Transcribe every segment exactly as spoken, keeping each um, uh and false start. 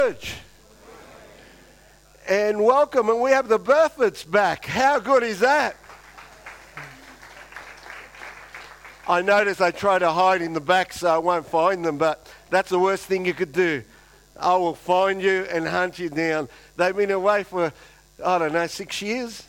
Church. And welcome, and we have the Burfords back. How good is that? I notice I try to hide in the back so I won't find them, but that's the worst thing you could do. I will find you and hunt you down. They've been away for, I don't know, six years.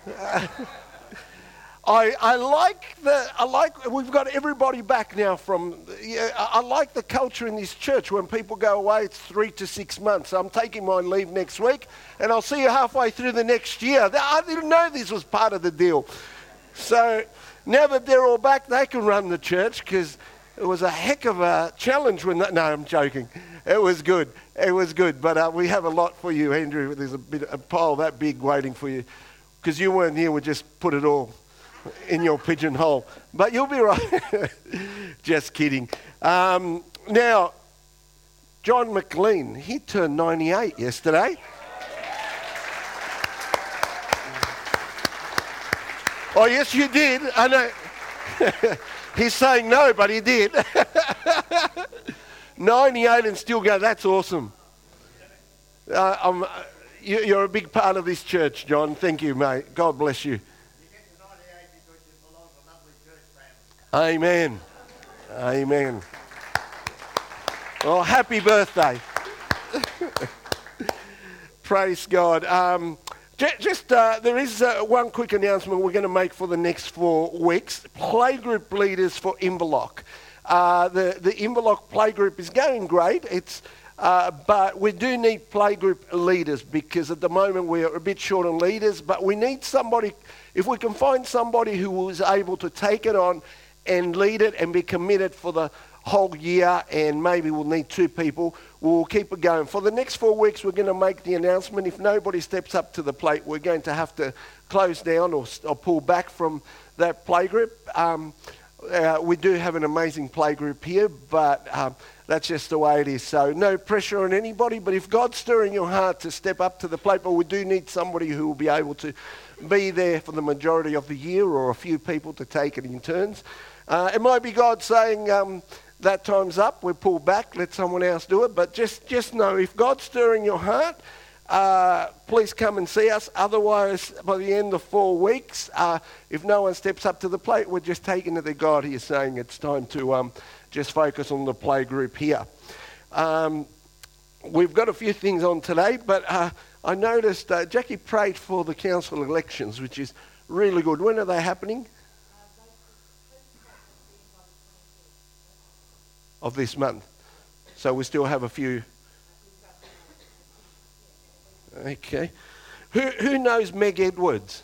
I I like the I like we've got everybody back now from. Yeah, I like the culture in this church. When people go away, it's three to six months. I'm taking my leave next week, and I'll see you halfway through the next year. I didn't know this was part of the deal. So now that they're all back, they can run the church, because it was a heck of a challenge when. That, no, I'm joking. It was good. It was good. But uh, we have a lot for you, Andrew. There's a bit a pile that big waiting for you, because you weren't here. We just put it all in your pigeonhole, but you'll be right. Just kidding. Um, now, John McLean, he turned ninety-eight yesterday. Oh, yes, you did. I know. He's saying no, but he did. ninety-eight and still go. That's awesome. Uh, I'm, you, you're a big part of this church, John. Thank you, mate. God bless you. Amen. Amen. Well, happy birthday. Praise God. Um, j- just uh, there is uh, one quick announcement we're going to make for the next four weeks. Playgroup leaders for Inverloch. Uh, the the Inverloch playgroup is going great. It's uh, but we do need playgroup leaders, because at the moment we're a bit short on leaders. But we need somebody. If we can find somebody who is able to take it on and lead it and be committed for the whole year, and maybe we'll need two people, we'll keep it going. For the next four weeks, we're going to make the announcement. If nobody steps up to the plate, we're going to have to close down or, or pull back from that playgroup. Um, uh, we do have an amazing playgroup here, but um, that's just the way it is. So no pressure on anybody, but if God's stirring your heart to step up to the plate, but we do need somebody who will be able to be there for the majority of the year, or a few people to take it in turns. Uh, it might be God saying, um, that time's up, we pull back, let someone else do it. But just, just know, if God's stirring your heart, uh, please come and see us. Otherwise, by the end of four weeks, uh, if no one steps up to the plate, we're just taking it to God. He's saying it's time to um, just focus on the play group here. Um, we've got a few things on today, but uh, I noticed uh, Jackie prayed for the council elections, which is really good. When are they happening? Of this month. So we still have a few. Okay. Who who knows Meg Edwards?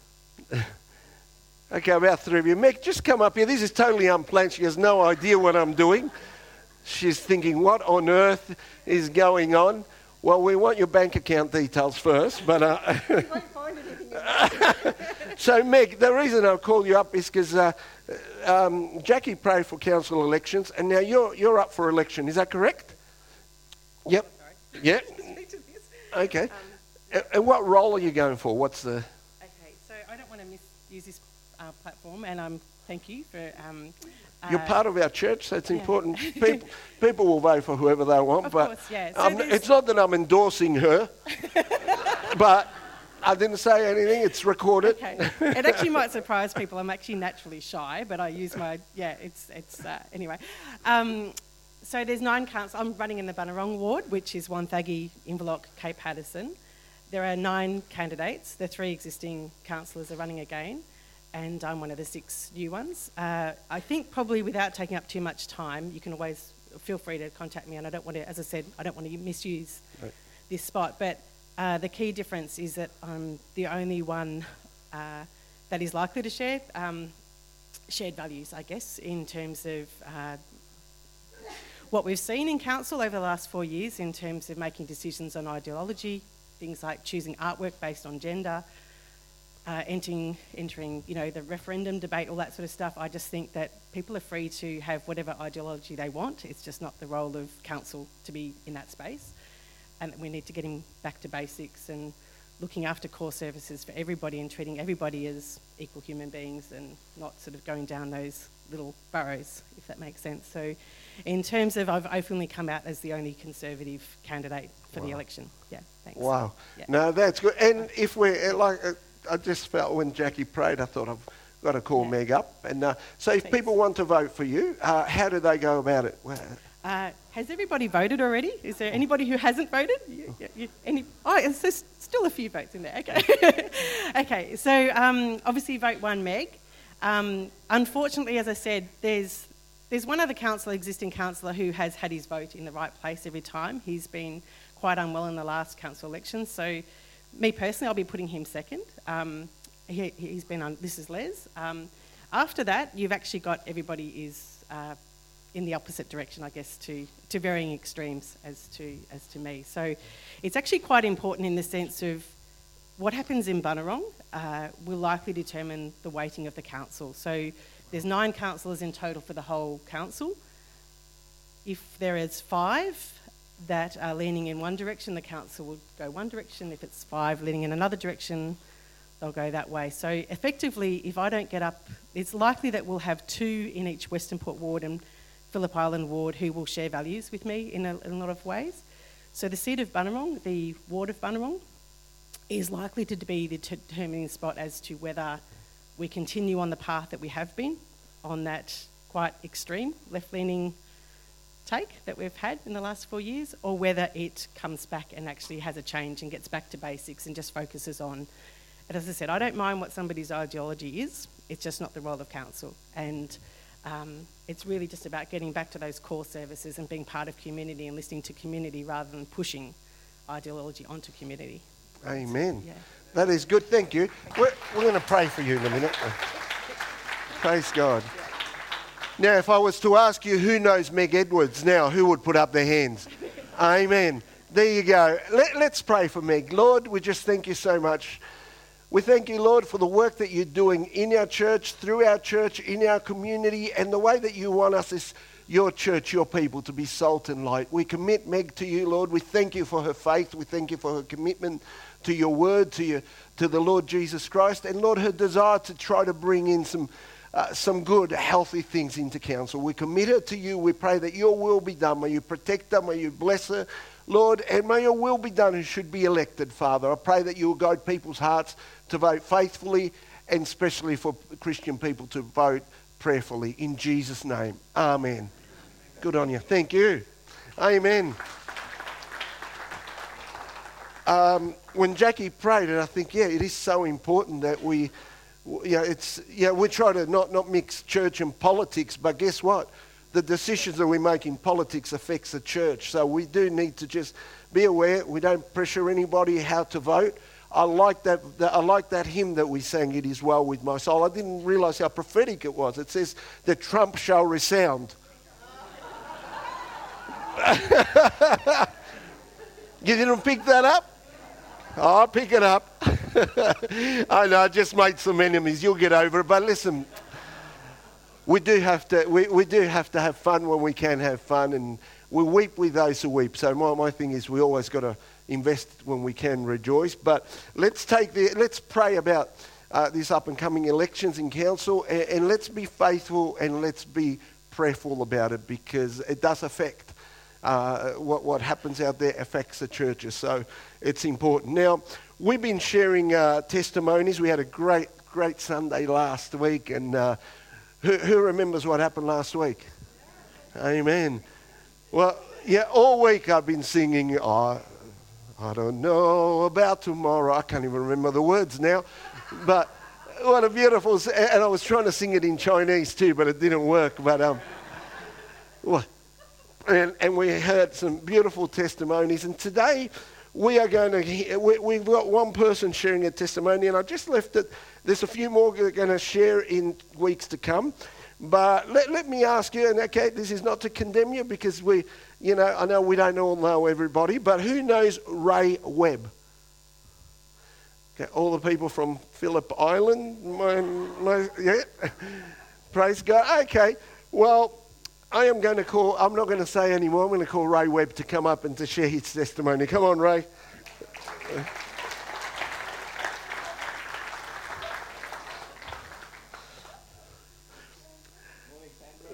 Okay, about three of you. Meg, just come up here. This is totally unplanned. She has no idea what I'm doing. She's thinking, what on earth is going on? Well, we want your bank account details first, but... Uh, you won't find anything. So, Meg, the reason I'll call you up is because uh, um, Jackie prayed for council elections, and now you're you're up for election. Is that correct? Yep. Sorry. Yep. Okay. Um, and, and what role are you going for? What's the... Okay, so I don't want to misuse this uh, platform, and um, thank you for... Um, You're uh, part of our church, so it's yeah. important. People, people will vote for whoever they want, of but course, yeah. So um, it's not that I'm endorsing her, but I didn't say anything. It's recorded. Okay. It actually might surprise people. I'm actually naturally shy, but I use my yeah. It's it's uh, anyway. Um, so there's nine councils. I'm running in the Bunurong ward, which is Wonthaggi, Inverloch, Cape Patterson. There are nine candidates. The three existing councillors are running again, and I'm one of the six new ones. Uh, I think probably without taking up too much time, you can always feel free to contact me, and I don't want to, as I said, I don't want to misuse right. this spot. But uh, the key difference is that I'm the only one uh, that is likely to share um, shared values, I guess, in terms of uh, what we've seen in council over the last four years in terms of making decisions on ideology, things like choosing artwork based on gender, Uh, entering, entering, you know, the referendum debate, all that sort of stuff. I just think that people are free to have whatever ideology they want. It's just not the role of council to be in that space. And we need to get him back to basics and looking after core services for everybody and treating everybody as equal human beings and not sort of going down those little boroughs, if that makes sense. So in terms of, I've openly come out as the only Conservative candidate for wow. the election. Yeah, thanks. Wow. Yeah. No, that's good. And if we're, like, uh, I just felt when Jackie prayed, I thought I've got to call yeah. Meg up. And uh, so if thanks. people want to vote for you, uh, how do they go about it? Well, Uh, has everybody voted already? Is there anybody who hasn't voted? You, you, you, any, oh, there's still a few votes in there. Okay. okay, so um, obviously vote one Meg. Um, unfortunately, as I said, there's there's one other councillor, existing councillor, who has had his vote in the right place every time. He's been quite unwell in the last council election. So me personally, I'll be putting him second. Um, he, he's been on, this is Les. Um, after that, you've actually got everybody is... Uh, in the opposite direction, I guess, to, to varying extremes as to as to me. So it's actually quite important in the sense of what happens in Bunurong uh, will likely determine the weighting of the council. So there's nine councillors in total for the whole council. If there is five that are leaning in one direction, the council will go one direction. If it's five leaning in another direction, they'll go that way. So effectively, if I don't get up, it's likely that we'll have two in each Western Port ward and Phillip Island ward who will share values with me in a, in a lot of ways. So the seat of Bunurong, the ward of Bunurong, is likely to be the determining spot as to whether we continue on the path that we have been, on that quite extreme left-leaning take that we've had in the last four years, or whether it comes back and actually has a change and gets back to basics and just focuses on, and as I said, I don't mind what somebody's ideology is, it's just not the role of council. And Um, it's really just about getting back to those core services and being part of community and listening to community rather than pushing ideology onto community. Amen. Yeah. That is good. Thank you. We're, we're going to pray for you in a minute. Praise God. Now, if I was to ask you who knows Meg Edwards now, who would put up their hands? Amen. There you go. Let, let's pray for Meg. Lord, we just thank you so much. We thank you, Lord, for the work that you're doing in our church, through our church, in our community, and the way that you want us as your church, your people, to be salt and light. We commit Meg to you, Lord. We thank you for her faith. We thank you for her commitment to your word, to your, to the Lord Jesus Christ, and, Lord, her desire to try to bring in some uh, some good, healthy things into council. We commit her to you. We pray that your will be done. May you protect her. May you bless her, Lord, and may your will be done who should be elected, Father. I pray that you will guide people's hearts to vote faithfully, and especially for Christian people to vote prayerfully. In Jesus' name, amen. Good on you. Thank you. Amen. Um, when Jackie prayed, and I think, yeah, it is so important that we, yeah, it's, yeah, we try to not, not mix church and politics, but guess what? The decisions that we make in politics affects the church. So we do need to just be aware. We don't pressure anybody how to vote. I like that, that I like that hymn that we sang, It Is Well With My Soul. I didn't realise how prophetic it was. It says, the trump shall resound. You didn't pick that up? I'll pick it up. I know, I just made some enemies. You'll get over it. But listen, we do have to we, we do have to have fun when we can have fun, and we weep with those who weep. So my, my thing is we always got to invest when we can rejoice. But let's take the let's pray about uh, this up and coming elections in council, and, and let's be faithful and let's be prayerful about it, because it does affect uh, what what happens out there affects the churches. So it's important. Now we've been sharing uh, testimonies. We had a great great Sunday last week, and uh, who, who remembers what happened last week? Amen. Well, yeah, all week I've been singing. Oh, I don't know about tomorrow. I can't even remember the words now. But what a beautiful... And I was trying to sing it in Chinese too, but it didn't work. But um, well, and, and we heard some beautiful testimonies. And today we are going to... hear, we, we've got one person sharing a testimony, and I just left it. There's a few more that are going to share in weeks to come. But let, let me ask you, and okay, this is not to condemn you, because we... You know, I know we don't all know everybody, but who knows Ray Webb? Okay, all the people from Phillip Island, my, my, yeah, praise God. Okay, well, I am going to call, I'm not going to say anymore, I'm going to call Ray Webb to come up and to share his testimony. Come on, Ray.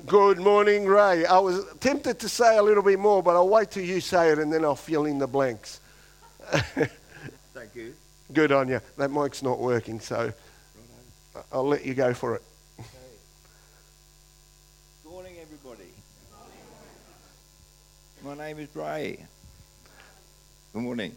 Good morning, Ray. I was tempted to say a little bit more, but I'll wait till you say it and then I'll fill in the blanks. Thank you. Good on you. That mic's not working, so I'll let you go for it. Okay. Good morning, everybody. My name is Ray. Good morning.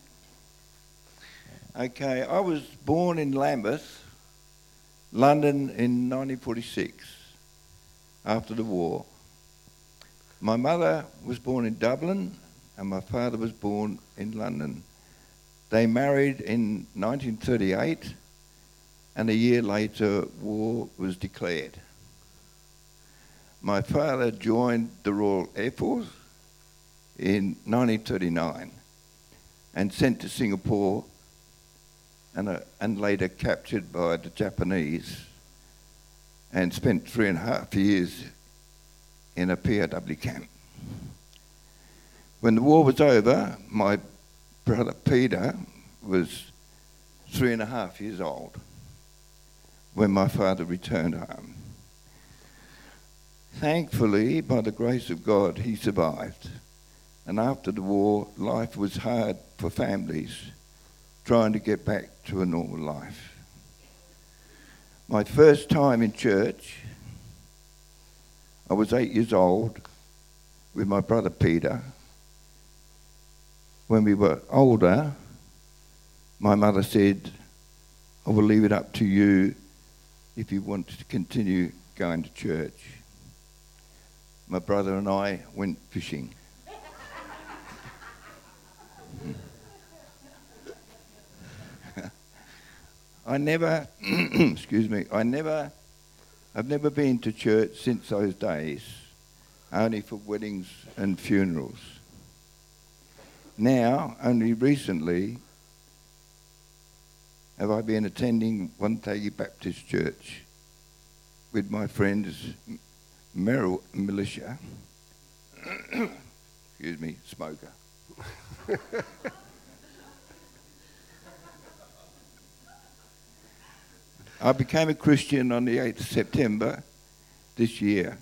Okay, I was born in Lambeth, London in nineteen forty-six, after the war. My mother was born in Dublin and my father was born in London. They married in nineteen thirty-eight and a year later war was declared. My father joined the Royal Air Force in nineteen thirty-nine and sent to Singapore and, uh, and later captured by the Japanese and spent three and a half years in a P O W camp. When the war was over, my brother Peter was three and a half years old when my father returned home. Thankfully, by the grace of God, he survived. And after the war, life was hard for families trying to get back to a normal life. My first time in church, I was eight years old with my brother Peter. When we were older, my mother said, I will leave it up to you if you want to continue going to church. My brother and I went fishing. I never, excuse me, I never, I've never been to church since those days, only for weddings and funerals. Now, only recently, have I been attending Wonthaggi Baptist Church with my friends Merrill Militia, excuse me, smoker. I became a Christian on the eighth of September this year.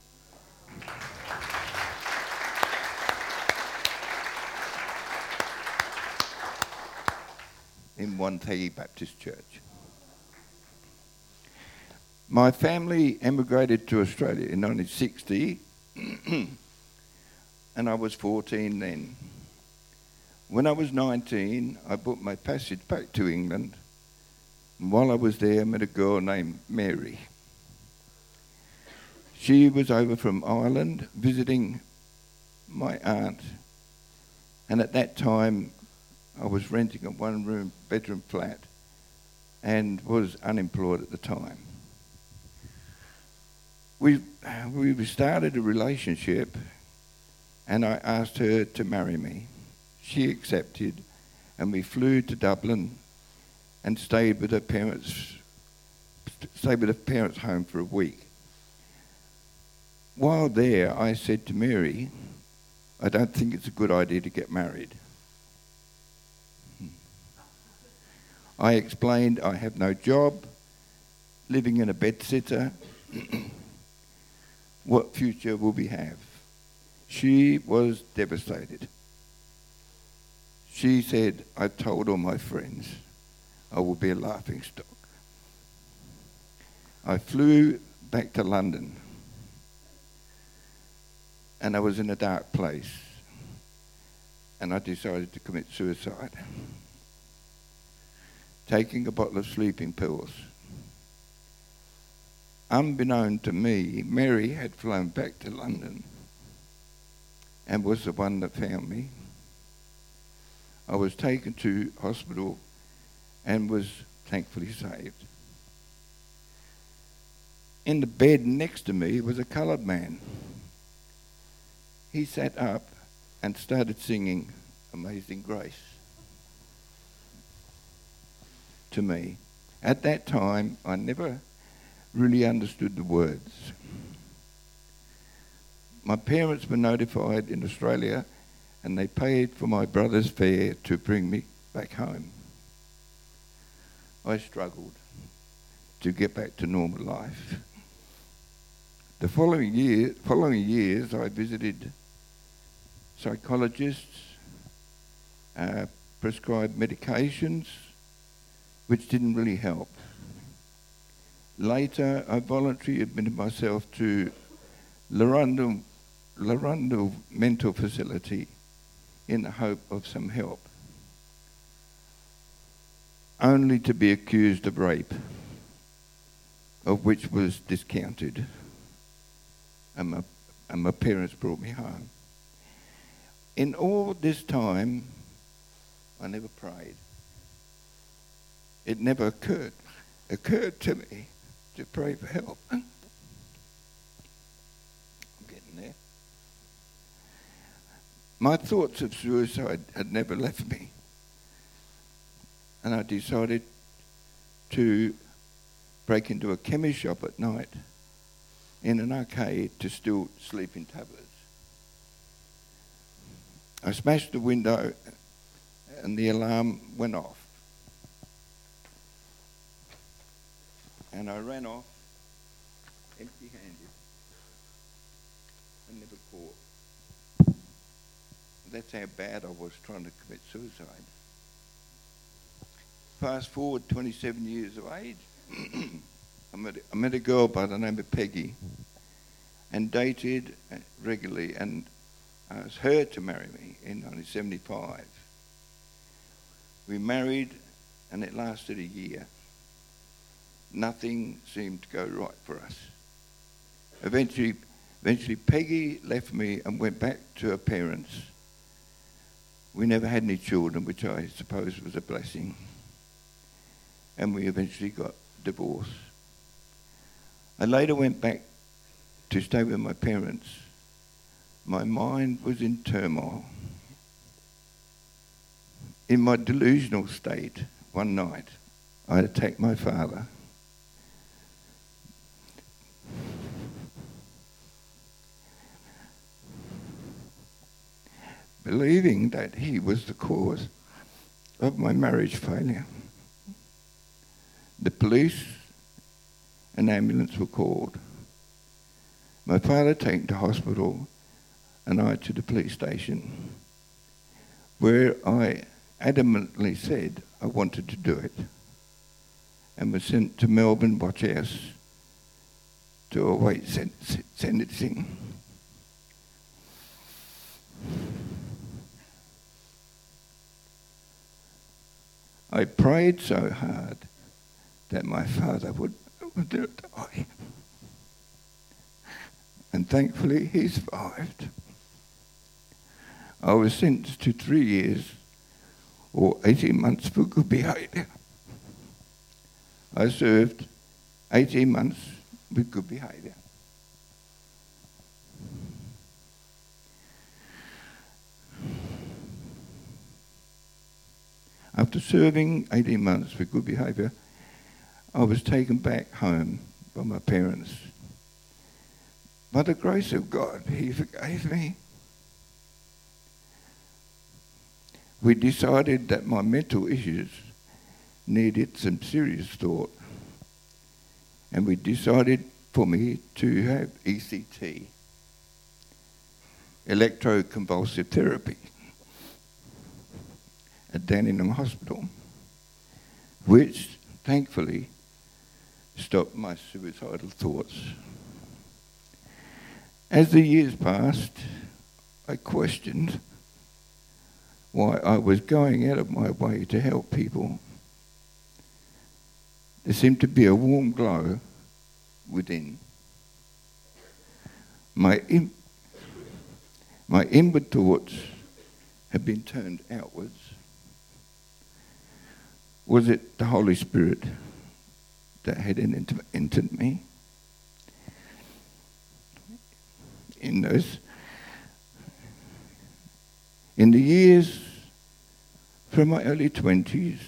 In Wonthaggi Baptist Church. My family emigrated to Australia in nineteen sixty and I was fourteen then. When I was nineteen, I booked my passage back to England. And while I was there, I met a girl named Mary. She was over from Ireland visiting my aunt. And at that time, I was renting a one-room bedroom flat and was unemployed at the time. We, we started a relationship and I asked her to marry me. She accepted and we flew to Dublin and stayed with her parents, stayed with her parents' home for a week. While there, I said to Mary, I don't think it's a good idea to get married. I explained I have no job, living in a bedsitter. What future will we have? She was devastated. She said, I told all my friends I will be a laughing stock. I flew back to London and I was in a dark place and I decided to commit suicide, taking a bottle of sleeping pills. Unbeknown to me, Mary had flown back to London and was the one that found me. I was taken to hospital and was thankfully saved. In the bed next to me was a coloured man. He sat up and started singing Amazing Grace to me. At that time, I never really understood the words. My parents were notified in Australia and they paid for my brother's fare to bring me back home. I struggled to get back to normal life. The following year, following years, I visited psychologists, uh, prescribed medications, which didn't really help. Later, I voluntarily admitted myself to Larundel, Larundel Mental Facility in the hope of some help, only to be accused of rape, of which was discounted, and my, and my parents brought me home. In all this time, I never prayed. It never occurred, occurred to me to pray for help. I'm getting there. My thoughts of suicide had never left me, and I decided to break into a chemist shop at night in an arcade to steal sleeping tablets. I smashed the window and the alarm went off. And I ran off empty-handed and never caught. That's how bad I was trying to commit suicide. Fast forward twenty-seven years of age, I, met, I met a girl by the name of Peggy and dated regularly and asked her to marry me in nineteen seventy-five. We married and it lasted a year. Nothing seemed to go right for us. Eventually, eventually Peggy left me and went back to her parents. We never had any children, which I suppose was a blessing. And we eventually got divorced. I later went back to stay with my parents. My mind was in turmoil. In my delusional state, one night, I attacked my father. Believing that he was the cause of my marriage failure. The police and ambulance were called. My father taken to hospital and I to the police station, where I adamantly said I wanted to do it, and was sent to Melbourne Watch House to await sen- sentencing. I prayed so hard that my father would, would die. And thankfully he survived. I was sentenced to three years or eighteen months for good behaviour. I served eighteen months with good behaviour. After serving eighteen months with good behaviour, I was taken back home by my parents. By the grace of God, he forgave me. We decided that my mental issues needed some serious thought, and we decided for me to have E C T, electroconvulsive therapy, at Dandenong Hospital, which thankfully stopped my suicidal thoughts. As the years passed, I questioned why I was going out of my way to help people. There seemed to be a warm glow within. My, in, my inward thoughts had been turned outwards. Was it the Holy Spirit that had entered, entered me? In those, in the years from my early twenties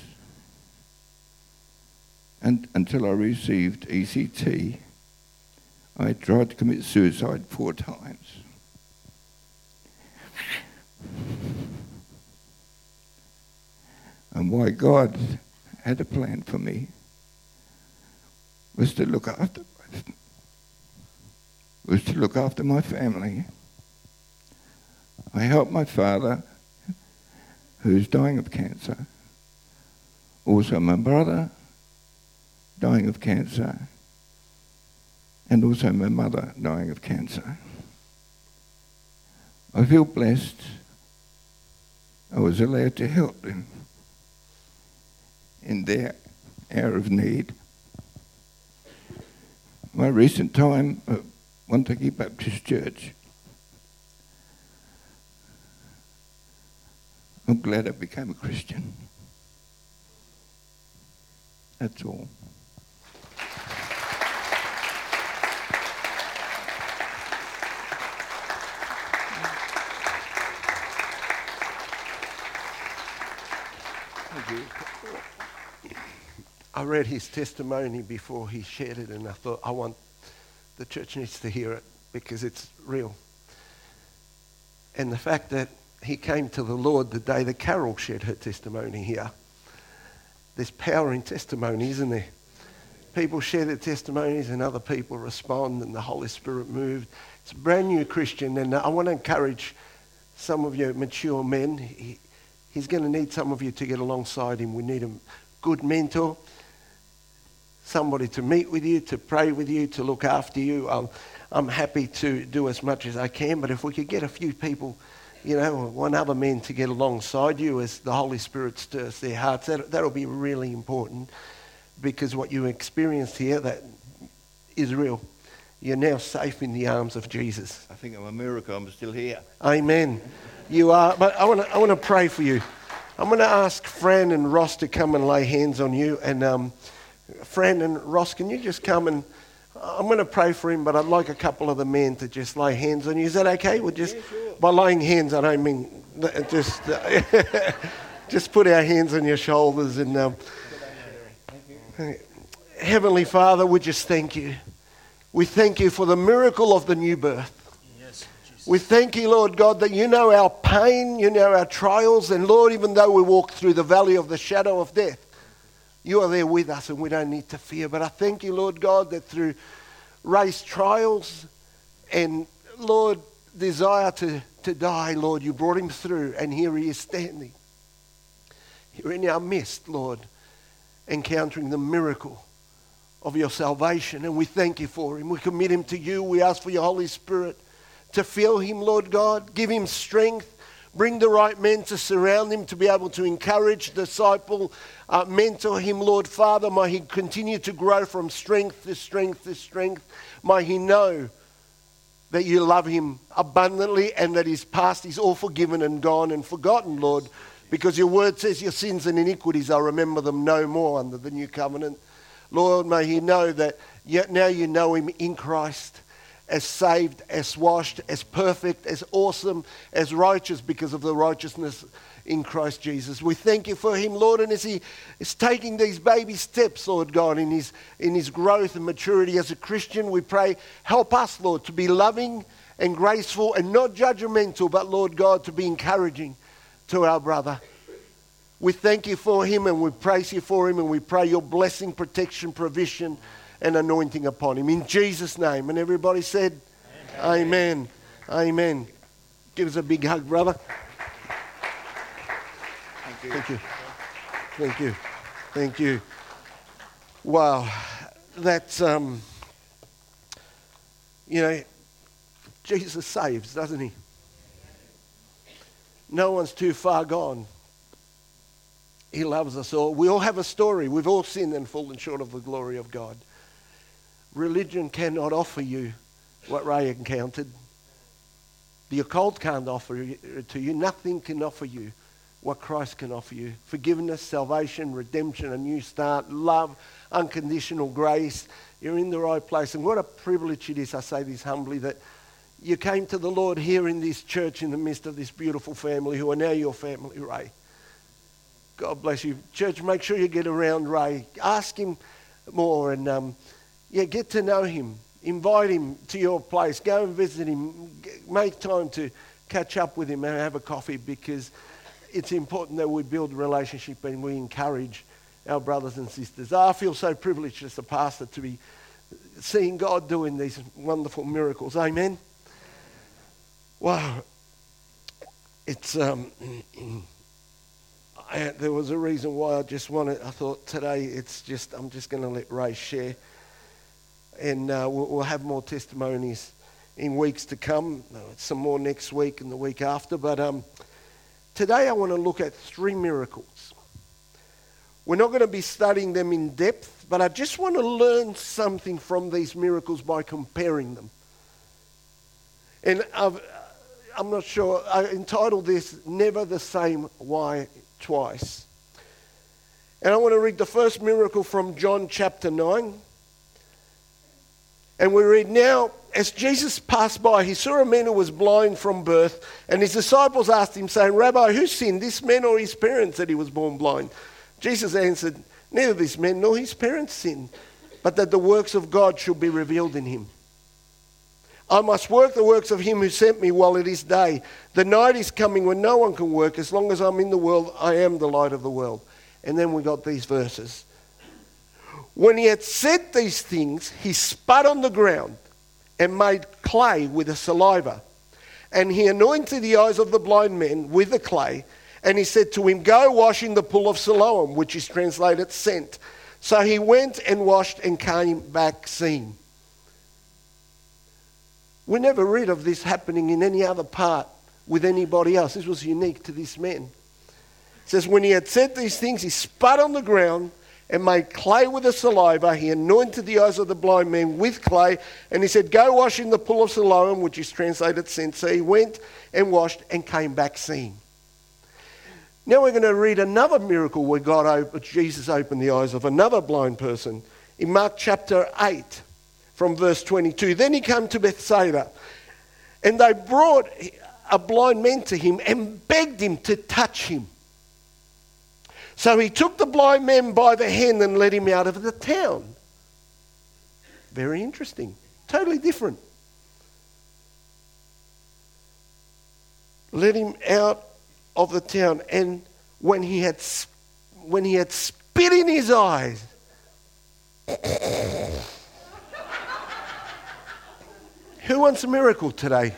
and until I received E C T, I tried to commit suicide four times. And why God had a plan for me was to look after both, was to look after my family. I helped my father, who's dying of cancer. Also my brother, dying of cancer. And also my mother, dying of cancer. I feel blessed I was allowed to help them in their hour of need. My recent time at Wonthaggi Baptist Church, I'm glad I became a Christian. That's all. I read his testimony before he shared it, and I thought, I want, the church needs to hear it because it's real. And the fact that he came to the Lord the day that Carol shared her testimony here. There's power in testimony, isn't there? People share their testimonies and other people respond and the Holy Spirit moved. It's a brand new Christian, and I want to encourage some of you mature men. He, he's going to need some of you to get alongside him. We need a good mentor, somebody to meet with you, to pray with you, to look after you. I'm, I'm happy to do as much as I can, but if we could get a few people, you know, one other man to get alongside you as the Holy Spirit stirs their hearts, that, that'll be really important, because what you experienced here, that is real. You're now safe in the arms of Jesus. I think I'm a miracle I'm still here. Amen. You are, but I want to I want to pray for you. I'm going to ask Fran and Ross to come and lay hands on you. And um, Fran and Ross, can you just come and, I'm going to pray for him, but I'd like a couple of the men to just lay hands on you. Is that okay? We'll just, yeah, sure. By laying hands, I don't mean just, uh, just put our hands on your shoulders. And um, Heavenly Father, we just thank you. We thank you for the miracle of the new birth. Yes, Jesus. We thank you, Lord God, that you know our pain, you know our trials, and Lord, even though we walk through the valley of the shadow of death, you are there with us and we don't need to fear. But I thank you, Lord God, that through Ray's trials and, Lord, desire to, to die, Lord, you brought him through, and here he is standing. You're in our midst, Lord, encountering the miracle of your salvation, and we thank you for him. We commit him to you. We ask for your Holy Spirit to fill him, Lord God. Give him strength. Bring the right men to surround him, to be able to encourage, disciple, uh, mentor him, Lord Father. May he continue to grow from strength to strength to strength. May he know that you love him abundantly and that his past is all forgiven and gone and forgotten, Lord, because your word says your sins and iniquities, I remember them no more under the new covenant. Lord, may he know that yet now you know him in Christ, as saved, as washed, as perfect, as awesome, as righteous because of the righteousness in Christ Jesus. We thank you for him, Lord, and as he is taking these baby steps, Lord God, in his, in his growth and maturity as a Christian, we pray, help us, Lord, to be loving and graceful and not judgmental, but, Lord God, to be encouraging to our brother. We thank you for him and we praise you for him, and we pray your blessing, protection, provision and anointing upon him. In Jesus' name. And everybody said, Amen. Amen. Amen. Give us a big hug, brother. Thank you. Thank you. Thank you. Thank you. Wow. That's, um, you know, Jesus saves, doesn't he? No one's too far gone. He loves us all. We all have a story. We've all sinned and fallen short of the glory of God. Religion cannot offer you what Ray encountered. The occult can't offer it to you. Nothing can offer you what Christ can offer you. Forgiveness, salvation, redemption, a new start, love, unconditional grace. You're in the right place. And what a privilege it is, I say this humbly, that you came to the Lord here in this church in the midst of this beautiful family who are now your family, Ray. God bless you. Church, make sure you get around Ray. Ask him more and um, yeah, get to know him. Invite him to your place. Go and visit him. Make time to catch up with him and have a coffee, because it's important that we build a relationship and we encourage our brothers and sisters. I feel so privileged as a pastor to be seeing God doing these wonderful miracles. Amen? Wow. It's, um, I, there was a reason why I just wanted, I thought today it's just, I'm just going to let Ray share. And uh, we'll, we'll have more testimonies in weeks to come. Some more next week and the week after. But um, today I want to look at three miracles. We're not going to be studying them in depth, but I just want to learn something from these miracles by comparing them. And I've, I'm not sure, I entitled this, Never the Same Why Twice. And I want to read the first miracle from John chapter nine. And we read, now, as Jesus passed by, he saw a man who was blind from birth, and his disciples asked him, saying, Rabbi, who sinned, this man or his parents, that he was born blind? Jesus answered, neither this man nor his parents sinned, but that the works of God should be revealed in him. I must work the works of him who sent me while it is day. The night is coming when no one can work. As long as I'm in the world, I am the light of the world. And then we got these verses. When he had said these things, he spat on the ground and made clay with the saliva. And he anointed the eyes of the blind man with the clay. And he said to him, go wash in the pool of Siloam, which is translated sent. So he went and washed and came back seeing. We never read of this happening in any other part with anybody else. This was unique to this man. It says, when he had said these things, he spat on the ground and made clay with the saliva. He anointed the eyes of the blind man with clay. And he said, go wash in the pool of Siloam, which is translated sent. So he went and washed and came back seeing. Now we're going to read another miracle where God opened, Jesus opened the eyes of another blind person in Mark chapter eight from verse twenty-two. Then he came to Bethsaida, and they brought a blind man to him and begged him to touch him. So he took the blind man by the hand and led him out of the town. Very interesting. Totally different. Led him out of the town, and when he had when he had spit in his eyes, who wants a miracle today?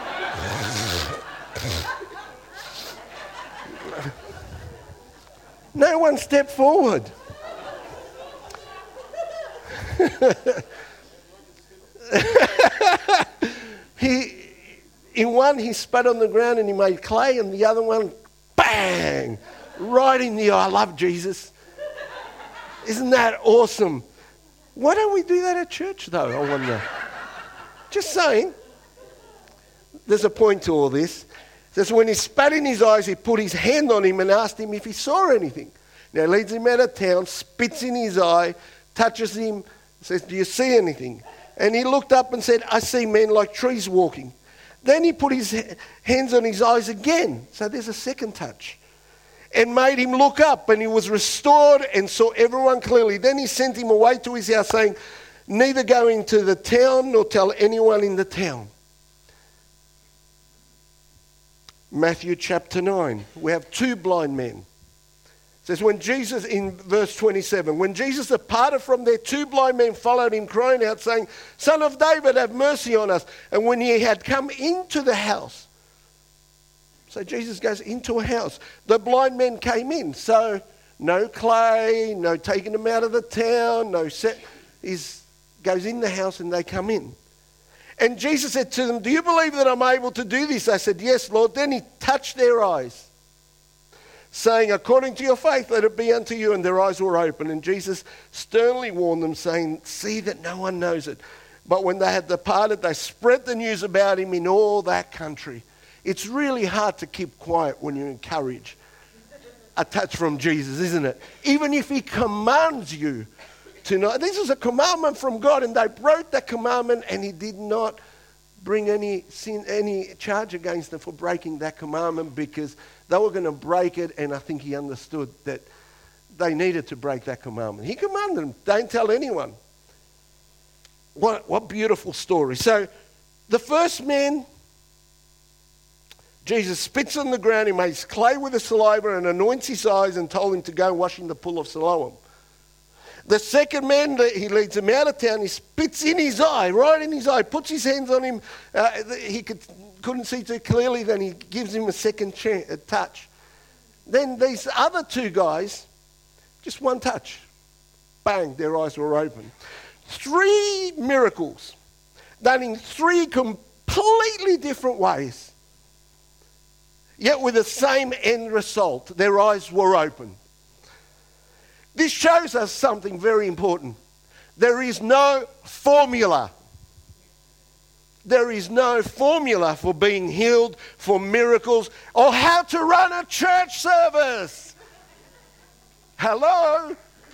No one stepped forward. he, in one, he spat on the ground and he made clay, and the other one, bang, right in the eye. I love Jesus. Isn't that awesome? Why don't we do that at church, though, I wonder? Just saying. There's a point to all this. It says, when he spat in his eyes, he put his hand on him and asked him if he saw anything. Now, leads him out of town, spits in his eye, touches him, says, do you see anything? And he looked up and said, I see men like trees walking. Then he put his hands on his eyes again. So there's a second touch. And made him look up, and he was restored and saw everyone clearly. Then he sent him away to his house, saying, neither go into the town nor tell anyone in the town. Matthew chapter nine. We have two blind men. It says, when Jesus, in verse twenty-seven, when Jesus departed from there, two blind men followed him, crying out, saying, Son of David, have mercy on us. And when he had come into the house, so Jesus goes into a house, the blind men came in. So no clay, no taking them out of the town, no set. He goes in the house and they come in. And Jesus said to them, do you believe that I'm able to do this? They said, yes, Lord. Then he touched their eyes, saying, according to your faith, let it be unto you. And their eyes were open. And Jesus sternly warned them, saying, see that no one knows it. But when they had departed, they spread the news about him in all that country. It's really hard to keep quiet when you encourage a touch from Jesus, isn't it? Even if he commands you to not. This is a commandment from God, and they broke that commandment, and he did not bring any sin, any charge against them for breaking that commandment, because they were going to break it, and I think he understood that they needed to break that commandment. He commanded them, don't tell anyone. What, what beautiful story. So the first man, Jesus spits on the ground, he makes clay with the saliva and anoints his eyes and told him to go and wash in the pool of Siloam. The second man, he leads him out of town. He spits in his eye, right in his eye, puts his hands on him. Uh, he could, couldn't see too clearly. Then he gives him a second chance, a touch. Then these other two guys, just one touch. Bang, their eyes were open. Three miracles done in three completely different ways, yet with the same end result. Their eyes were open. This shows us something very important. There is no formula. There is no formula for being healed, for miracles, or how to run a church service. Hello?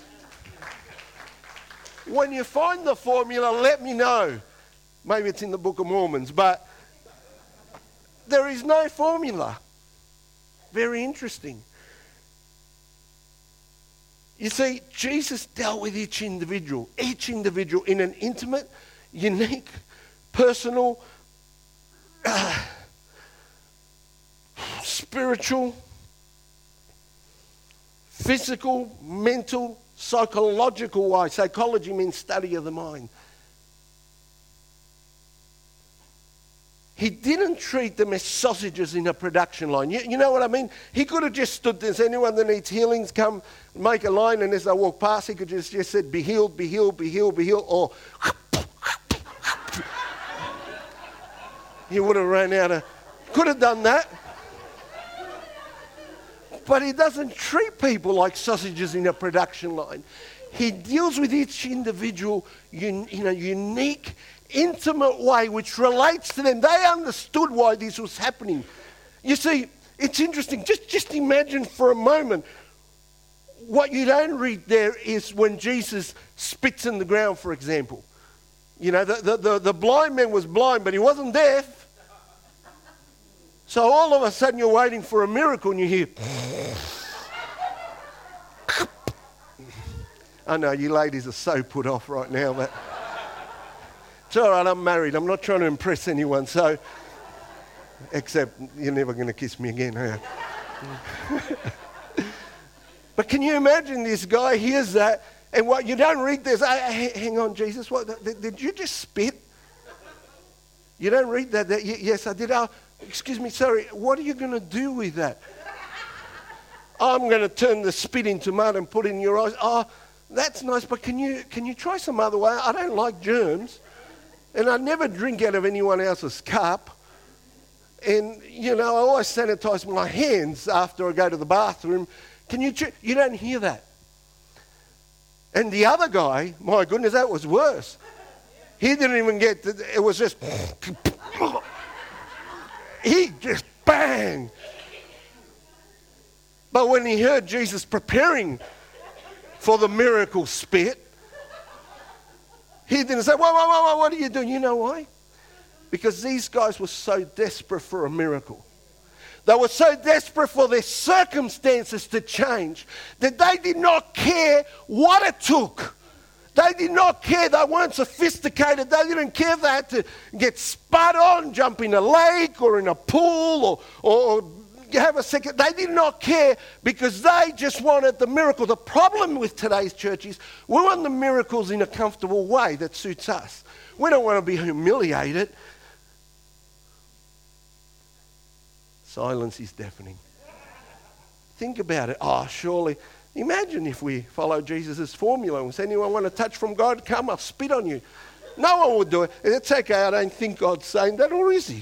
When you find the formula, let me know. Maybe it's in the Book of Mormon, but there is no formula. Very interesting. You see, Jesus dealt with each individual, each individual in an intimate, unique, personal, uh, spiritual, physical, mental, psychological way. Psychology means study of the mind. He didn't treat them as sausages in a production line. You, you know what I mean? He could have just stood there. Anyone that needs healings, come make a line, and as they walk past, he could just, just said, be healed, be healed, be healed, be healed, or he would have ran out of, could have done that. But he doesn't treat people like sausages in a production line. He deals with each individual in, in a unique, intimate way which relates to them. They understood why this was happening. You see, it's interesting. Just, just imagine for a moment, what you don't read there is when Jesus spits in the ground, for example. You know, the, the, the, the blind man was blind, but he wasn't deaf. So all of a sudden you're waiting for a miracle and you hear... I know you ladies are so put off right now, but... It's all right, I'm married. I'm not trying to impress anyone, so... Except you're never going to kiss me again, are you? But can you imagine this guy hears that, and what you don't read this, hey, hang on, Jesus, what, did you just spit? You don't read that. that yes, I did. Oh, excuse me, sorry, what are you going to do with that? I'm going to turn the spit into mud and put it in your eyes. Oh, that's nice, but can you can you try some other way? I don't like germs, and I never drink out of anyone else's cup. And, you know, I always sanitize my hands after I go to the bathroom. Can you, ch- you don't hear that. And the other guy, my goodness, that was worse. He didn't even get, the, it was just, he just bang. But when he heard Jesus preparing for the miracle spit, he didn't say, whoa, whoa, whoa, whoa, what are you doing? You know why? Because these guys were so desperate for a miracle. They were so desperate for their circumstances to change that they did not care what it took. They did not care. They weren't sophisticated. They didn't care if they had to get spat on, jump in a lake or in a pool or, or, or have a second. They did not care because they just wanted the miracle. The problem with today's church is we want the miracles in a comfortable way that suits us. We don't want to be humiliated. Silence is deafening. Think about it. Oh, surely. Imagine if we follow Jesus' formula and say, anyone want a touch from God? Come, I'll spit on you. No one would do it. It's okay, I don't think God's saying that, or is he?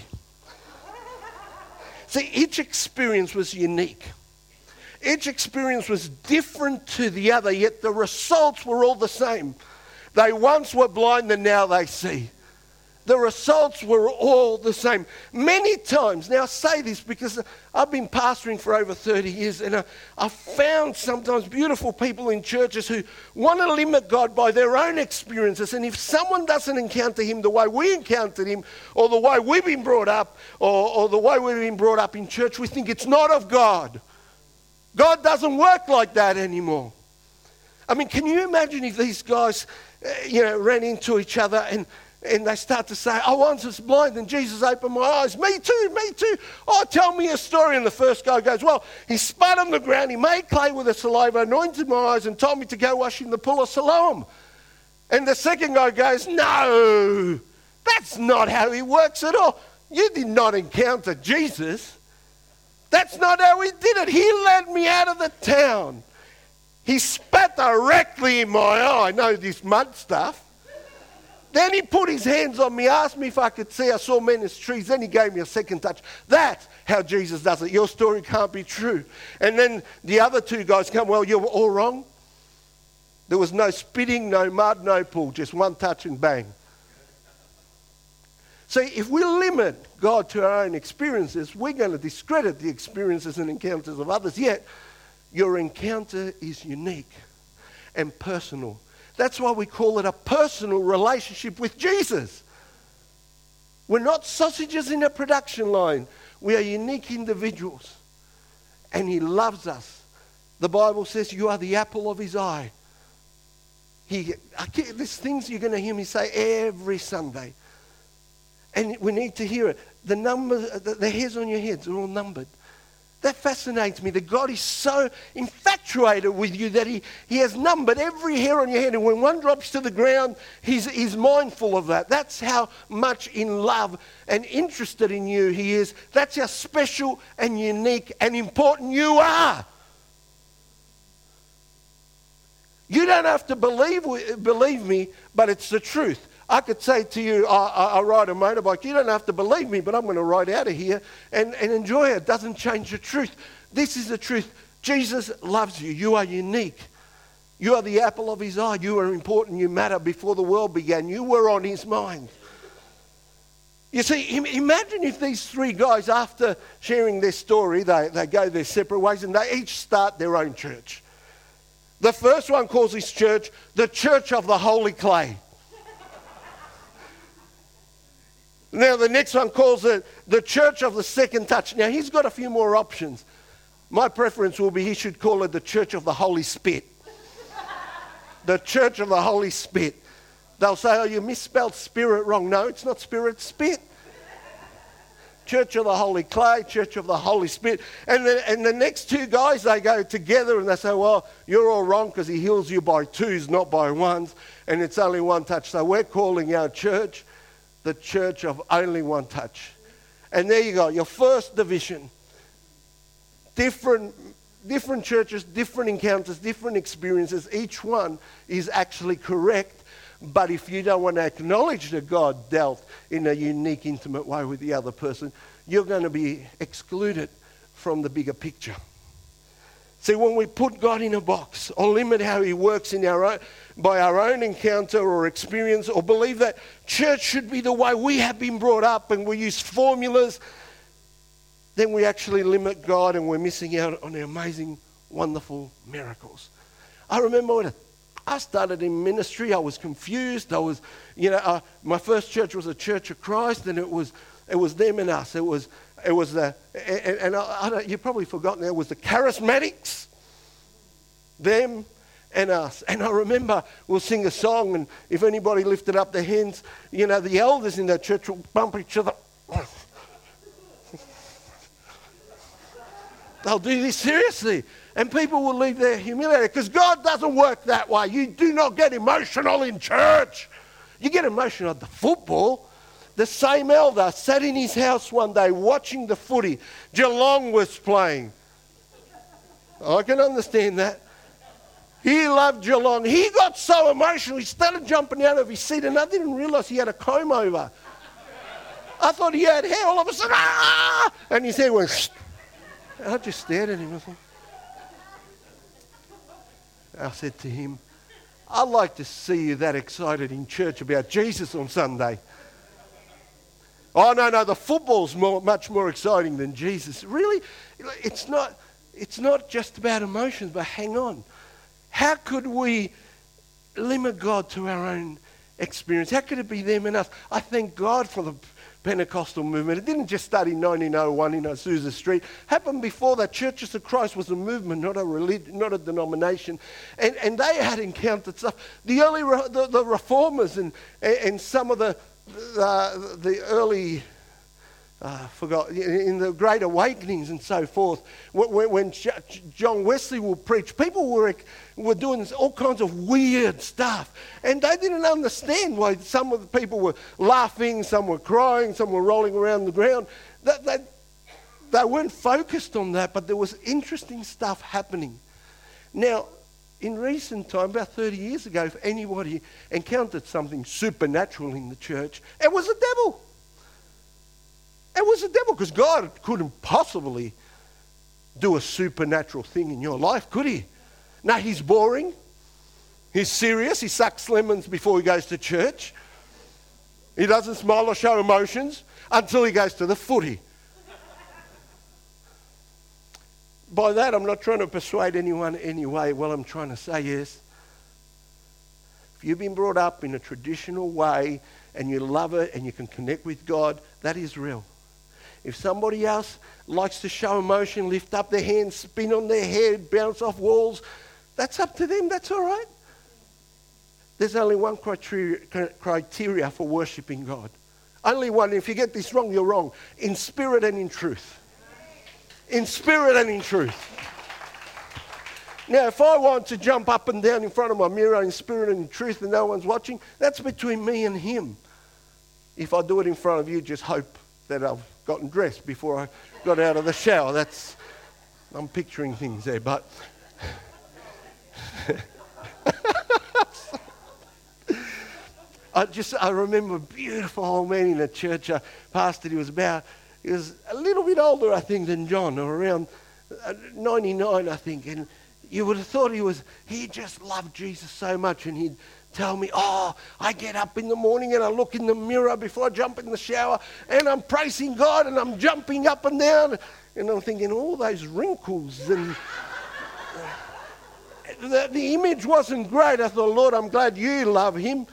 See, each experience was unique. Each experience was different to the other, yet the results were all the same. They once were blind and now they see. The results were all the same. Many times, now I say this because I've been pastoring for over thirty years, and I, I've found sometimes beautiful people in churches who want to limit God by their own experiences. And if someone doesn't encounter him the way we encountered him, or the way we've been brought up, or, or the way we've been brought up in church, we think it's not of God. God doesn't work like that anymore. I mean, can you imagine if these guys, uh, you know, ran into each other and and they start to say, I once was blind and Jesus opened my eyes. Me too, me too. Oh, tell me a story. And the first guy goes, well, he spat on the ground, he made clay with the saliva, anointed my eyes and told me to go wash in the pool of Siloam. And the second guy goes, no, that's not how he works at all. You did not encounter Jesus. That's not how he did it. He led me out of the town. He spat directly in my eye. I know this mud stuff. Then he put his hands on me, asked me if I could see. I saw men as trees. Then he gave me a second touch. That's how Jesus does it. Your story can't be true. And then the other two guys come, well, you're all wrong. There was no spitting, no mud, no pool, just one touch and bang. See, if we limit God to our own experiences, we're going to discredit the experiences and encounters of others. Yet, your encounter is unique and personal. That's why we call it a personal relationship with Jesus. We're not sausages in a production line. We are unique individuals. And he loves us. The Bible says you are the apple of his eye. He, I can't, there's things you're going to hear me say every Sunday. And we need to hear it. The numbers, the, the hairs on your heads are all numbered. That fascinates me, that God is so infatuated with you that he, he has numbered every hair on your head. And when one drops to the ground, he's, he's mindful of that. That's how much in love and interested in you he is. That's how special and unique and important you are. You don't have to believe, believe me, but it's the truth. I could say to you, I, I, I ride a motorbike. You don't have to believe me, but I'm going to ride out of here and, and enjoy it. It doesn't change the truth. This is the truth. Jesus loves you. You are unique. You are the apple of his eye. You are important. You matter. Before the world began, you were on his mind. You see, imagine if these three guys, after sharing their story, they, they go their separate ways and they each start their own church. The first one calls his church the Church of the Holy Clay. Now, the next one calls it the Church of the Second Touch. Now, he's got a few more options. My preference will be he should call it the Church of the Holy Spit. The Church of the Holy Spit. They'll say, oh, you misspelled spirit wrong. No, it's not spirit, it's spit. Church of the Holy Clay, Church of the Holy Spit. And the, and the next two guys, they go together and they say, well, you're all wrong because he heals you by twos, not by ones. And it's only one touch. So we're calling our church the Church of Only One Touch. And there you go, your first division. Different, different churches, different encounters, different experiences. Each one is actually correct. But if you don't want to acknowledge that God dealt in a unique, intimate way with the other person, you're going to be excluded from the bigger picture. See, when we put God in a box or limit how he works in our own, by our own encounter or experience, or believe that church should be the way we have been brought up and we use formulas, then we actually limit God and we're missing out on the amazing, wonderful miracles. I remember when I started in ministry, I was confused. I was, you know, uh, my first church was a Church of Christ, and it was it was them and us. It was it was the and, and I, I don't, you've probably forgotten. It was the charismatics, them and us. And I remember we'll sing a song, and if anybody lifted up their hands, you know, the elders in that church will bump each other. They'll do this seriously. And people will leave there humiliated because God doesn't work that way. You do not get emotional in church. You get emotional at the football. The same elder sat in his house one day watching the footy. Geelong was playing. I can understand that. He loved Geelong. He got so emotional, he started jumping out of his seat, and I didn't realise he had a comb over. I thought he had hair. All of a sudden, ah! And his hair went, shh. I just stared at him. I thought, I said to him, I'd like to see you that excited in church about Jesus on Sunday. Oh, no, no, the football's more, much more exciting than Jesus. Really? It's not, it's not just about emotions, but hang on. How could we limit God to our own experience? How could it be them and us? I thank God for the Pentecostal movement. It didn't just start in nineteen oh one in Azusa Street. It happened before that. Churches of Christ was a movement, not a religion, not a denomination. And, and they had encountered stuff. The early re, the, the reformers and, and some of the the, the early, uh, forgot, in the Great Awakenings and so forth, when, when John Wesley would preach, people were, were doing all kinds of weird stuff. And they didn't understand why some of the people were laughing, some were crying, some were rolling around the ground. That, that, they weren't focused on that, but there was interesting stuff happening. Now, in recent time, about thirty years ago, if anybody encountered something supernatural in the church, it was the devil. It was the devil, because God couldn't possibly do a supernatural thing in your life, could he? No, he's boring. He's serious. He sucks lemons before he goes to church. He doesn't smile or show emotions until he goes to the footy. By that, I'm not trying to persuade anyone anyway. What I'm trying to say is, if you've been brought up in a traditional way and you love it and you can connect with God, that is real. If somebody else likes to show emotion, lift up their hands, spin on their head, bounce off walls, that's up to them. That's all right. There's only one criteria, criteria for worshipping God. Only one. If you get this wrong, you're wrong. In spirit and in truth. In spirit and in truth. Now, if I want to jump up and down in front of my mirror in spirit and in truth and no one's watching, that's between me and him. If I do it in front of you, just hope that I've gotten dressed before I got out of the shower. That's, I'm picturing things there, but... I just, I remember a beautiful old man in a church I pastored. He was about... He was a little bit older, I think, than John, or around ninety-nine, I think. And you would have thought he was, he just loved Jesus so much. And he'd tell me, oh, I get up in the morning and I look in the mirror before I jump in the shower and I'm praising God and I'm jumping up and down. And I'm thinking, all those wrinkles and... the, the image wasn't great. I thought, Lord, I'm glad you love him.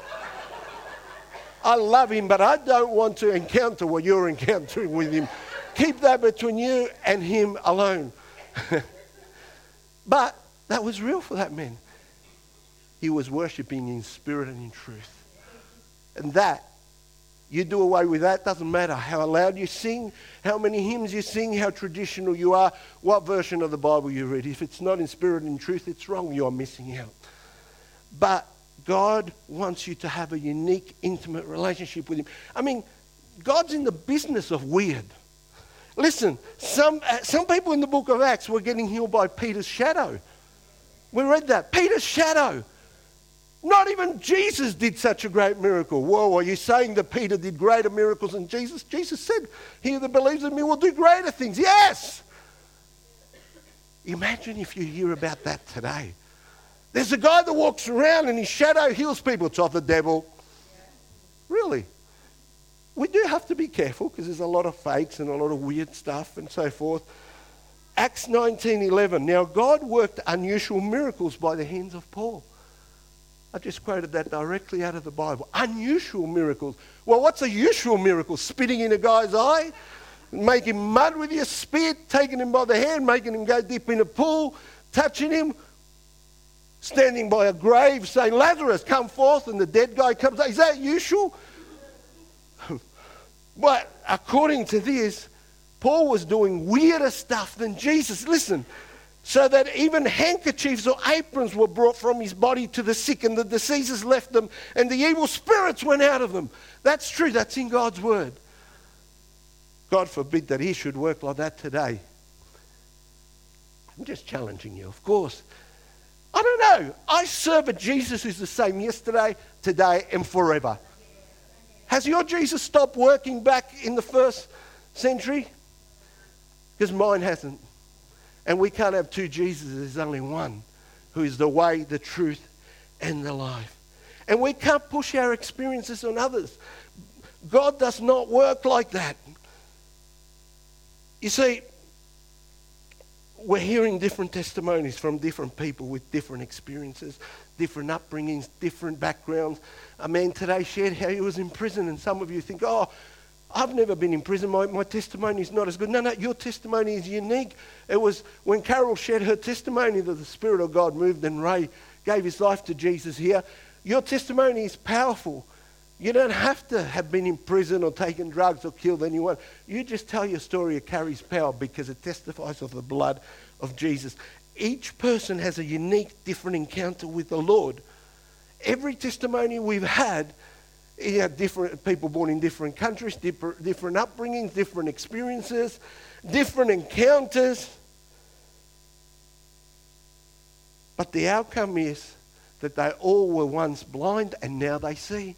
I love him, but I don't want to encounter what you're encountering with him. Keep that between you and him alone. But that was real for that man. He was worshipping in spirit and in truth. And that, you do away with that, doesn't matter how loud you sing, how many hymns you sing, how traditional you are, what version of the Bible you read. If it's not in spirit and in truth, it's wrong. You're missing out. But God wants you to have a unique, intimate relationship with him. I mean, God's in the business of weird. Listen, some, uh, some people in the book of Acts were getting healed by Peter's shadow. We read that. Peter's shadow. Not even Jesus did such a great miracle. Whoa, are you saying that Peter did greater miracles than Jesus? Jesus said, he that believes in me will do greater things. Yes! Imagine if you hear about that today. There's a guy that walks around and his shadow heals people. It's of the devil. Really? We do have to be careful because there's a lot of fakes and a lot of weird stuff and so forth. Acts nineteen eleven. Now God worked unusual miracles by the hands of Paul. I just quoted that directly out of the Bible. Unusual miracles. Well, what's a usual miracle? Spitting in a guy's eye? Making mud with your spit? Taking him by the hand? Making him go dip in a pool? Touching him? Standing by a grave saying, Lazarus, come forth, and the dead guy comes out. Is that usual? But according to this, Paul was doing weirder stuff than Jesus. Listen, so that even handkerchiefs or aprons were brought from his body to the sick, and the diseases left them, and the evil spirits went out of them. That's true. That's in God's word. God forbid that he should work like that today. I'm just challenging you, of course. I don't know. I serve a Jesus who's the same yesterday, today, and forever. Has your Jesus stopped working back in the first century? Because mine hasn't. And we can't have two Jesuses. There's only one who is the way, the truth, and the life. And we can't push our experiences on others. God does not work like that. You see, we're hearing different testimonies from different people with different experiences, different upbringings, different backgrounds. A man today shared how he was in prison, and some of you think, oh, I've never been in prison. My, my testimony is not as good. No, no, your testimony is unique. It was when Carol shared her testimony that the Spirit of God moved and Ray gave his life to Jesus here. Your testimony is powerful. You don't have to have been in prison or taken drugs or killed anyone. You just tell your story. It carries power because it testifies of the blood of Jesus. Each person has a unique, different encounter with the Lord. Every testimony we've had, you have different people born in different countries, different, different upbringings, different experiences, different encounters. But the outcome is that they all were once blind and now they see.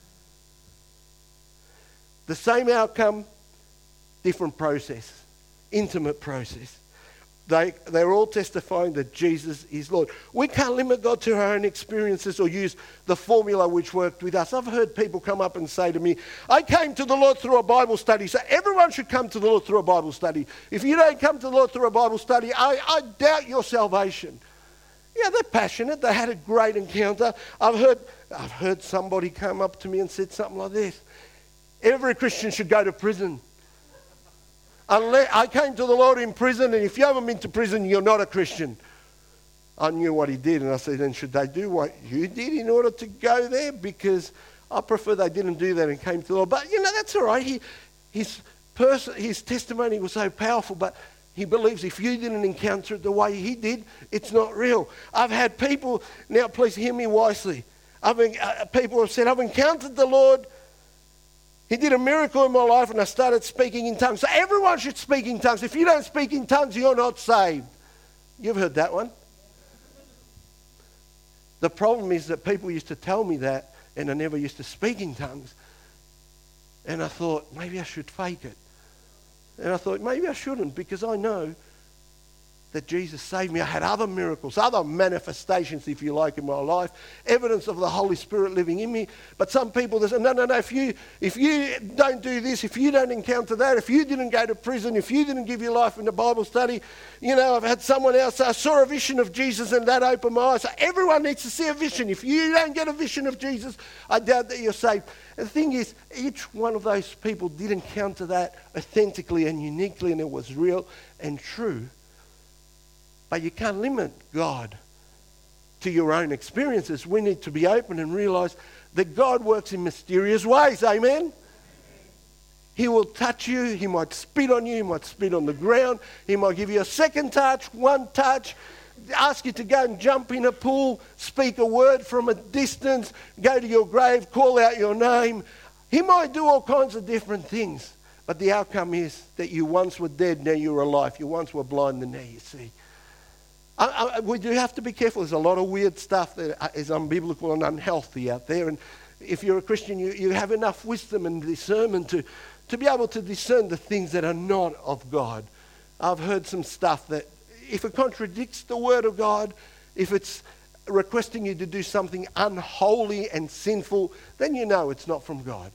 The same outcome, different process, intimate process. They, they're all testifying that Jesus is Lord. We can't limit God to our own experiences or use the formula which worked with us. I've heard people come up and say to me, I came to the Lord through a Bible study, so everyone should come to the Lord through a Bible study. If you don't come to the Lord through a Bible study, I, I doubt your salvation. Yeah, they're passionate. They had a great encounter. I've heard, I've heard somebody come up to me and said something like this. Every Christian should go to prison. Unless, I came to the Lord in prison, and if you haven't been to prison, you're not a Christian. I knew what he did, and I said, then should they do what you did in order to go there? Because I prefer they didn't do that and came to the Lord. But, you know, that's all right. He, his, person, his testimony was so powerful, but he believes if you didn't encounter it the way he did, it's not real. I've had people, now please hear me wisely. I've, uh, people have said, I've encountered the Lord. He did a miracle in my life and I started speaking in tongues. So everyone should speak in tongues. If you don't speak in tongues, you're not saved. You've heard that one. The problem is that people used to tell me that and I never used to speak in tongues. And I thought, maybe I should fake it. And I thought, maybe I shouldn't, because I know that Jesus saved me. I had other miracles, other manifestations, if you like, in my life, evidence of the Holy Spirit living in me. But some people, they say, no, no, no, if you, if you don't do this, if you don't encounter that, if you didn't go to prison, if you didn't give your life in the Bible study, you know, I've had someone else say, I saw a vision of Jesus and that opened my eyes. So everyone needs to see a vision. If you don't get a vision of Jesus, I doubt that you're saved. And the thing is, each one of those people did encounter that authentically and uniquely, and it was real and true. But you can't limit God to your own experiences. We need to be open and realize that God works in mysterious ways. Amen? He will touch you. He might spit on you. He might spit on the ground. He might give you a second touch, one touch, ask you to go and jump in a pool, speak a word from a distance, go to your grave, call out your name. He might do all kinds of different things. But the outcome is that you once were dead, now you're alive. You once were blind, and now you see. I, I, we do have to be careful. There's a lot of weird stuff that is unbiblical and unhealthy out there. And if you're a Christian, you, you have enough wisdom and discernment to, to be able to discern the things that are not of God. I've heard some stuff that if it contradicts the Word of God, if it's requesting you to do something unholy and sinful, then you know it's not from God.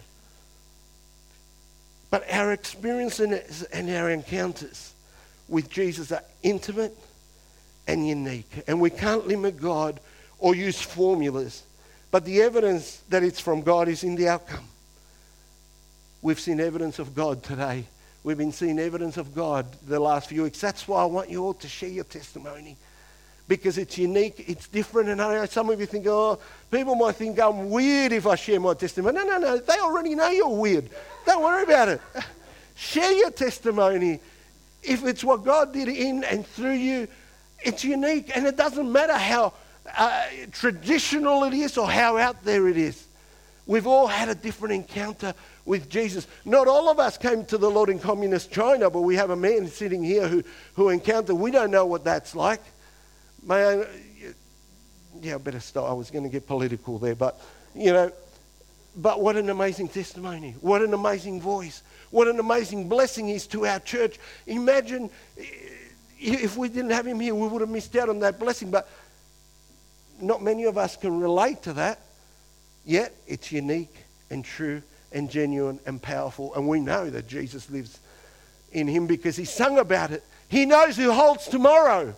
But our experience and our encounters with Jesus are intimate and unique. And we can't limit God or use formulas. But the evidence that it's from God is in the outcome. We've seen evidence of God today. We've been seeing evidence of God the last few weeks. That's why I want you all to share your testimony. Because it's unique, it's different. And I know some of you think, oh, people might think I'm weird if I share my testimony. No, no, no. They already know you're weird. Don't worry about it. Share your testimony. If it's what God did in and through you, it's unique, and it doesn't matter how uh, traditional it is or how out there it is. We've all had a different encounter with Jesus. Not all of us came to the Lord in communist China, but we have a man sitting here who, who encountered. We don't know what that's like. Man, yeah, I better stop. I was going to get political there, but, you know, but what an amazing testimony. What an amazing voice. What an amazing blessing is to our church. Imagine if we didn't have him here, we would have missed out on that blessing. But not many of us can relate to that. Yet it's unique and true and genuine and powerful. And we know that Jesus lives in him because he sung about it. He knows who holds tomorrow.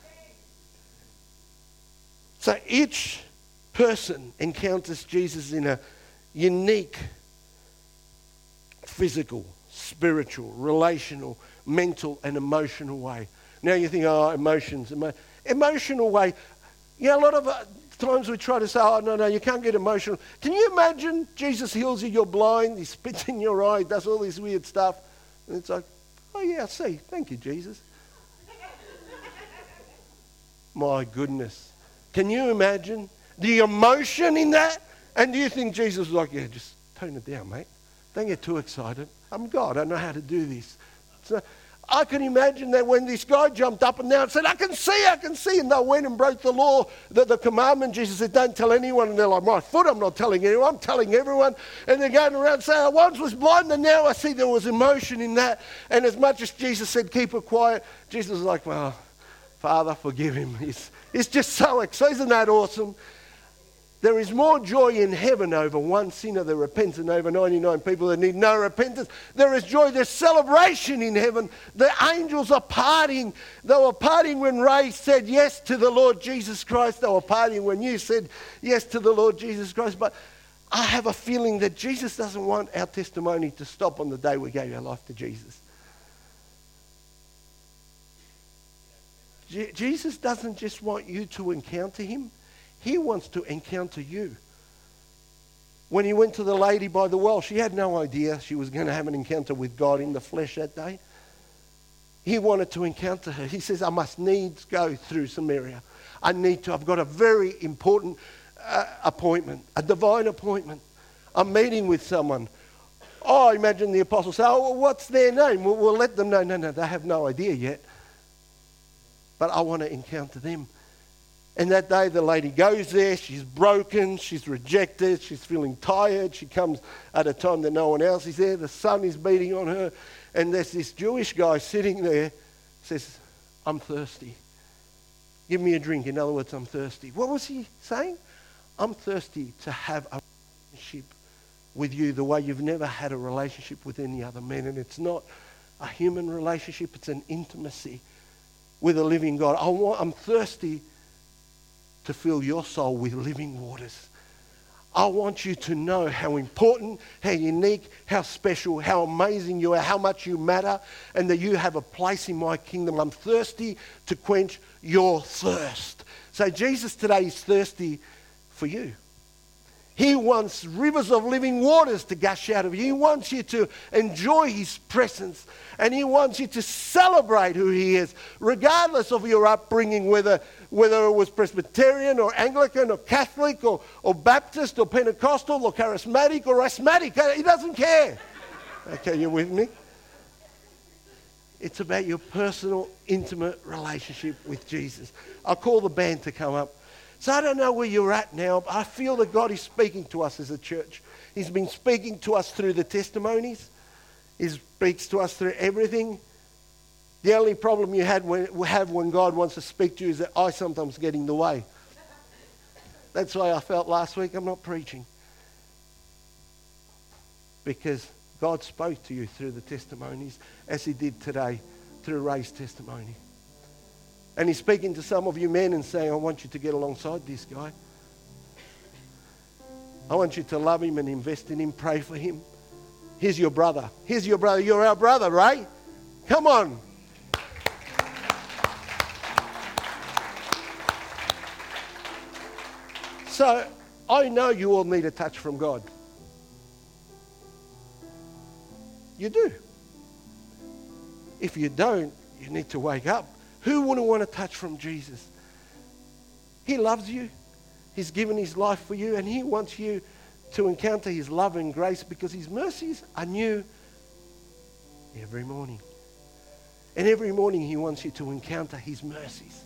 So each person encounters Jesus in a unique, physical, spiritual, relational, mental and emotional way. Now you think, oh, emotions, emo- emotional way. You know, a lot of uh, times we try to say, oh, no, no, you can't get emotional. Can you imagine Jesus heals you, you're blind, he spits in your eye, does all this weird stuff. And it's like, oh, yeah, I see. Thank you, Jesus. My goodness. Can you imagine the emotion in that? And do you think Jesus was like, yeah, just tone it down, mate. Don't get too excited. I'm God. I know how to do this. So I can imagine that when this guy jumped up and down and said, I can see, I can see. And they went and broke the law, the, the commandment. Jesus said, don't tell anyone. And they're like, my foot, I'm not telling anyone. I'm telling everyone. And they're going around saying, I once was blind and now I see. There was emotion in that. And as much as Jesus said, keep it quiet, Jesus was like, well, Father, forgive him. He's, he's just so excited. Isn't that awesome? There is more joy in heaven over one sinner that repents than over ninety-nine people that need no repentance. There is joy, there's celebration in heaven. The angels are partying. They were partying when Ray said yes to the Lord Jesus Christ. They were partying when you said yes to the Lord Jesus Christ. But I have a feeling that Jesus doesn't want our testimony to stop on the day we gave our life to Jesus. Je- Jesus doesn't just want you to encounter him. He wants to encounter you. When he went to the lady by the well, she had no idea she was going to have an encounter with God in the flesh that day. He wanted to encounter her. He says, I must needs go through Samaria. I need to. I've got a very important uh, appointment, a divine appointment. I'm meeting with someone. Oh, imagine the apostles say, oh, well, what's their name? We'll, we'll let them know. No, no, they have no idea yet. But I want to encounter them. And that day the lady goes there, she's broken, she's rejected, she's feeling tired. She comes at a time that no one else is there. The sun is beating on her. And there's this Jewish guy sitting there, says, I'm thirsty. Give me a drink. In other words, I'm thirsty. What was he saying? I'm thirsty to have a relationship with you the way you've never had a relationship with any other man. And it's not a human relationship, it's an intimacy with a living God. I want, I'm thirsty to fill your soul with living waters. I want you to know how important, how unique, how special, how amazing you are, how much you matter, and that you have a place in my kingdom. I'm thirsty to quench your thirst. So Jesus today is thirsty for you. He wants rivers of living waters to gush out of you. He wants you to enjoy his presence. And he wants you to celebrate who he is, regardless of your upbringing, whether, whether it was Presbyterian or Anglican or Catholic or, or Baptist or Pentecostal or charismatic or asthmatic. He doesn't care. Okay, you with me? It's about your personal, intimate relationship with Jesus. I'll call the band to come up. So I don't know where you're at now, but I feel that God is speaking to us as a church. He's been speaking to us through the testimonies. He speaks to us through everything. The only problem you had when, have when God wants to speak to you is that I sometimes get in the way. That's why I felt last week I'm not preaching. Because God spoke to you through the testimonies as he did today through Ray's testimony. And he's speaking to some of you men and saying, I want you to get alongside this guy. I want you to love him and invest in him, pray for him. Here's your brother. Here's your brother. You're our brother, Ray. Come on. So I know you all need a touch from God. You do. If you don't, you need to wake up. Who wouldn't want a touch from Jesus? He loves you. He's given his life for you, and he wants you to encounter his love and grace because his mercies are new every morning. And every morning he wants you to encounter his mercies.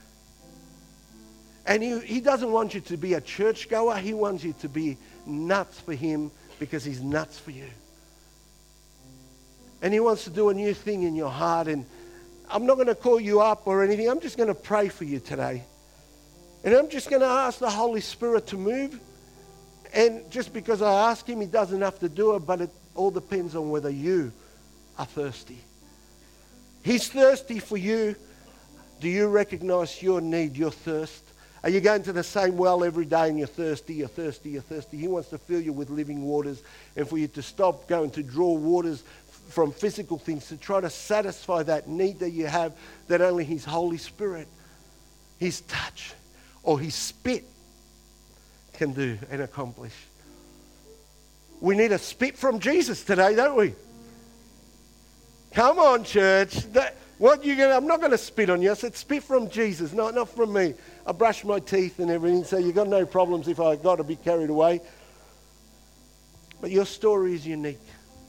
And he, he doesn't want you to be a churchgoer. He wants you to be nuts for him because he's nuts for you. And he wants to do a new thing in your heart. And I'm not going to call you up or anything. I'm just going to pray for you today. And I'm just going to ask the Holy Spirit to move. And just because I ask him, he doesn't have to do it, but it all depends on whether you are thirsty. He's thirsty for you. Do you recognize your need, your thirst? Are you going to the same well every day and you're thirsty, you're thirsty, you're thirsty? He wants to fill you with living waters and for you to stop going to draw waters from physical things to try to satisfy that need that you have that only his Holy Spirit, his touch, or his spit can do and accomplish. We need a spit from Jesus today, don't we? Come on, church. That, what you gonna? I'm not going to spit on you. I said spit from Jesus, not, not from me. I brush my teeth and everything, so you've got no problems if I got to be carried away. But your story is unique.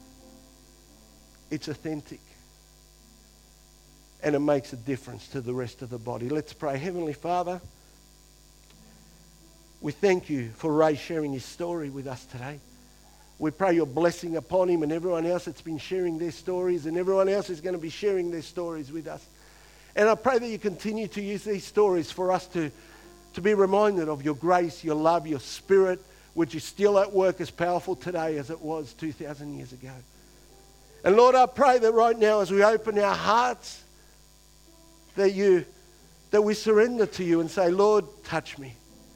It's authentic. And it makes a difference to the rest of the body. Let's pray. Heavenly Father, we thank you for Ray sharing his story with us today. We pray your blessing upon him and everyone else that's been sharing their stories, and everyone else is going to be sharing their stories with us. And I pray that you continue to use these stories for us to, to be reminded of your grace, your love, your spirit, which is still at work as powerful today as it was two thousand years ago. And Lord, I pray that right now as we open our hearts, that you, that we surrender to you and say, Lord, touch me.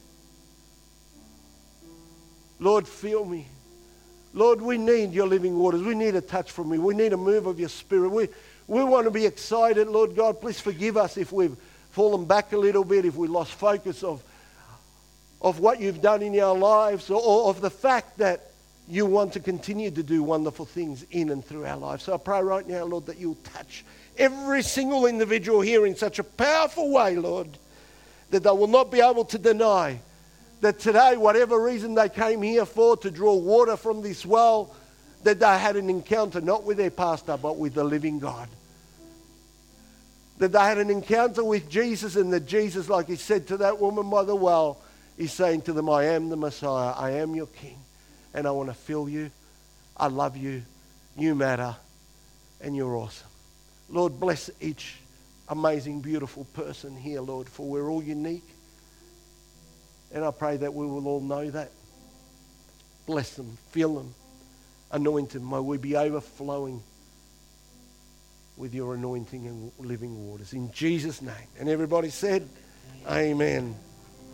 Lord, feel me. Lord, we need your living waters. We need a touch from you. We need a move of your spirit. We, we want to be excited. Lord God, please forgive us if we've fallen back a little bit, if we lost focus of, of what you've done in our lives, or, or of the fact that you want to continue to do wonderful things in and through our lives. So I pray right now, Lord, that you'll touch every single individual here in such a powerful way, Lord, that they will not be able to deny that today, whatever reason they came here for, to draw water from this well, that they had an encounter not with their pastor, but with the living God. That they had an encounter with Jesus, and that Jesus, like he said to that woman by the well, he's saying to them, I am the Messiah, I am your King, and I want to fill you, I love you, you matter, and you're awesome. Lord, bless each amazing, beautiful person here, Lord, for we're all unique. And I pray that we will all know that. Bless them, fill them, anoint them. May we be overflowing with your anointing and living waters. In Jesus' name. And everybody said, amen.